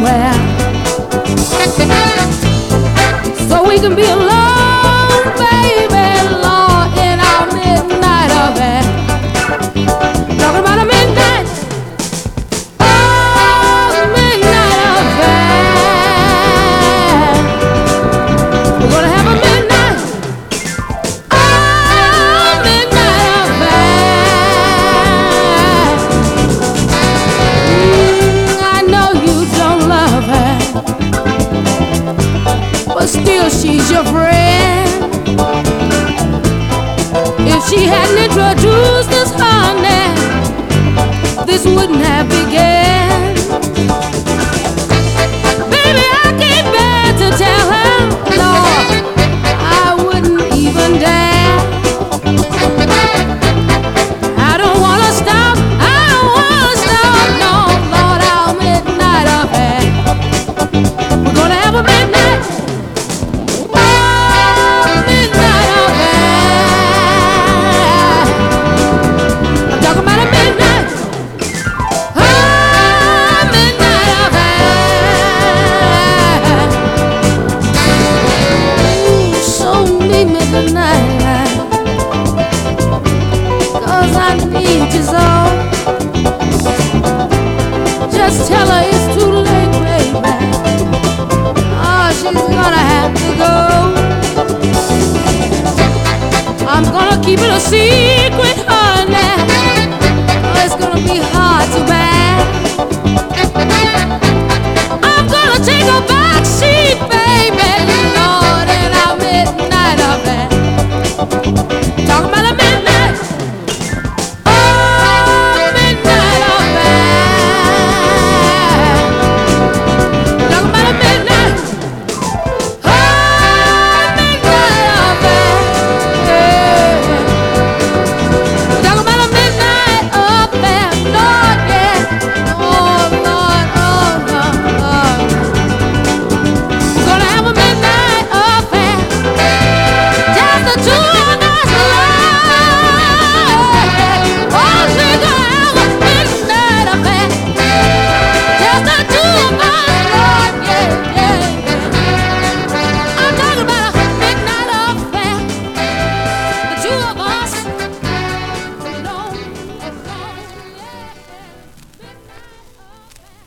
somewhere so we can be alone, baby, Lord, in our midnight affair. Talking about a midnight, oh, midnight affair. We're gonna have a midnight, oh, midnight affair. I know you don't love her, but still she's your friend. If she hadn't introduced us, honey, this wouldn't have begun. Baby, I can't bear to tell her, Lord, I wouldn't even dare. I don't wanna stop, no, Lord, our midnight affair. We're gonna have a midnight, oh, midnight affair. I'm talking about a midnight, oh, midnight affair. Ooh, so meet me tonight, 'cause I need you so. Just tell her it's too late, baby. Oh, she's gonna have to go. I'm gonna keep it a secret.